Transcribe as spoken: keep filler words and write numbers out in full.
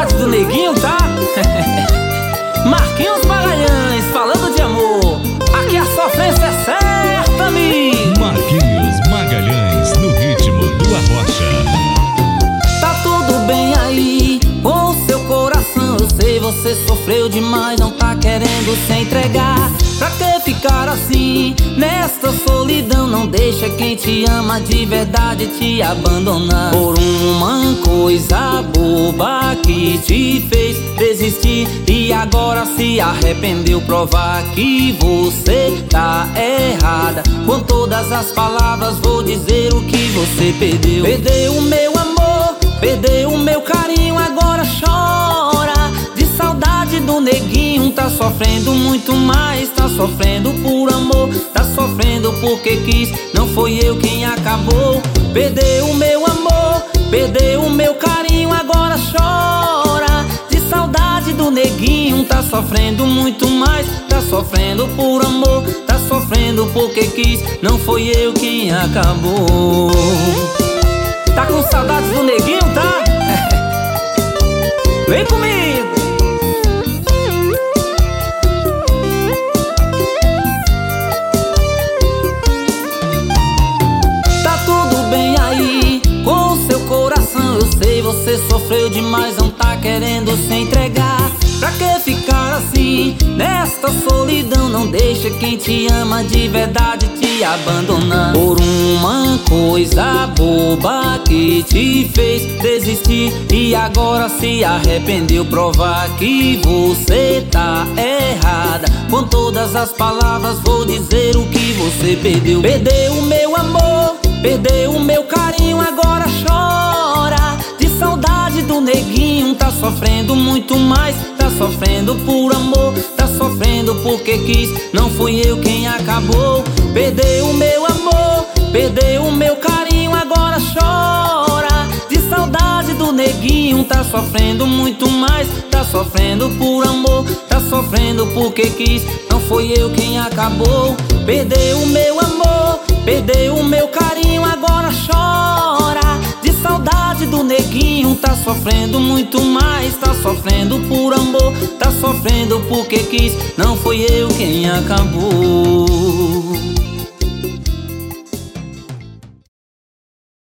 saudade do neguinho, tá? Marquinhos Magalhães, falando de amor. Aqui a sofrência é certa, amigo. Marquinhos Magalhães, no ritmo do Arrocha. Tá tudo bem aí com o seu coração. Eu sei, você sofreu demais, não tá querendo se entregar. Pra que ficar assim, nesta solidão? Não deixa quem te ama de verdade te abandonar por uma coisa boba que te fez desistir e agora se arrependeu. Provar que você tá errada. Com todas as palavras vou dizer o que você perdeu. Perdeu o meu amor, perdeu o meu carinho, agora chora de saudade do neguinho. Tá sofrendo muito mais, tá sofrendo por amor, tá sofrendo porque quis, não foi eu quem acabou. Perdeu o meu amor, perdeu o meu carinho, agora chora de saudade do neguinho. Tá sofrendo muito mais, tá sofrendo por amor, tá sofrendo porque quis, não foi eu quem acabou. Tá com saudades do neguinho, tá? Vem comigo! Tá tudo bem aí com o seu coração. Eu sei, você sofreu demais, não tá querendo se entregar. Pra que ficar assim, nesta solidão? Não deixa quem te ama de verdade te abandonar por uma coisa boba que te fez desistir e agora se arrependeu. Provar que você tá errada. Com todas as palavras vou dizer o que você perdeu. Perdeu o meu amor, perdeu o meu carinho, agora chora de saudade do neguinho. Tá sofrendo muito mais, tá sofrendo por amor, tá sofrendo porque quis, não fui eu quem acabou. Perdeu o meu amor, perdeu o meu carinho, agora chora de saudade do neguinho. Tá sofrendo muito mais, tá sofrendo por amor, tá sofrendo porque quis, não foi eu quem acabou. Perdeu o meu amor, perdeu o meu carinho, agora chora de saudade do neguinho. Tá sofrendo muito mais, tá sofrendo por amor, tá sofrendo porque quis, não foi eu quem acabou.